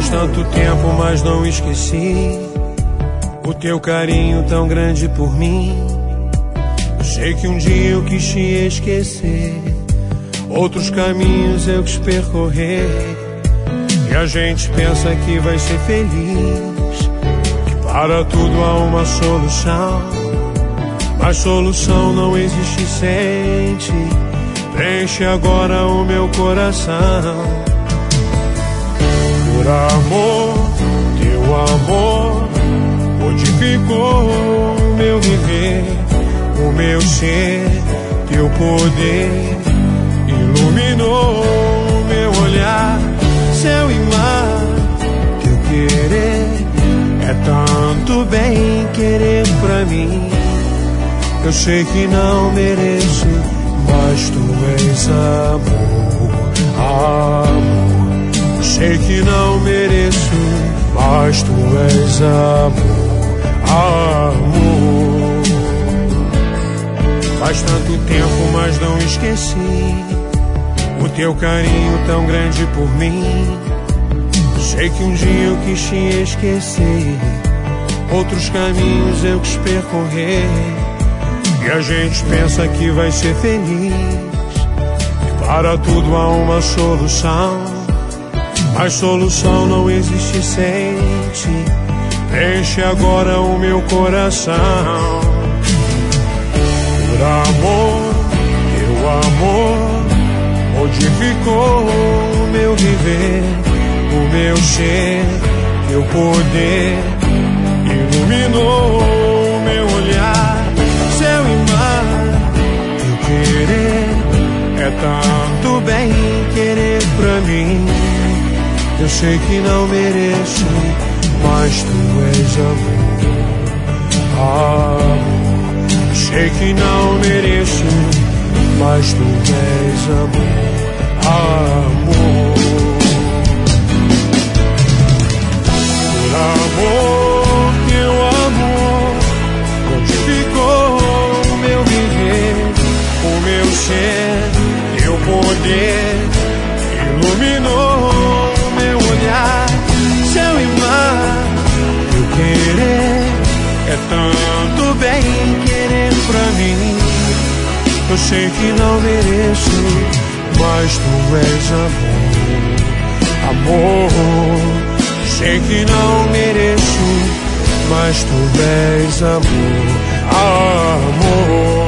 Faz tanto tempo, mas não esqueci o teu carinho tão grande por mim. Eu sei que um dia eu quis te esquecer, outros caminhos eu quis percorrer, e a gente pensa que vai ser feliz, que para tudo há uma solução, mas solução não existe, sente. Preenche agora o meu coração. Por amor, teu amor modificou o meu viver, o meu ser. Teu poder iluminou o meu olhar, céu e mar. Teu querer é tanto bem querer pra mim. Eu sei que não mereço, mas tu és amor, amor. Eu sei que não mereço, mas tu és amor, amor. Faz tanto tempo, mas não esqueci o teu carinho tão grande por mim. Eu sei que um dia eu quis te esquecer, outros caminhos eu quis percorrer, e a gente pensa que vai ser feliz, e para tudo há uma solução, mas solução não existe, sente. Preenche agora o meu coração. Por amor, teu amor modificou o meu viver, o meu ser. Teu poder iluminou o meu olhar, céu e mar. Teu querer é tanto bem querer pra mim. Eu sei que não mereço, mas tu és amor, amor. Eu sei que não mereço, mas tu és amor, amor. Por amor, teu amor modificou o meu viver, o meu ser. Teu poder iluminou o meu olhar, céu e mar. Teu querer é tanto bem querer pra mim. Eu sei que não mereço, mas tu és amor, amor. Sei que não mereço, mas tu és amor, amor.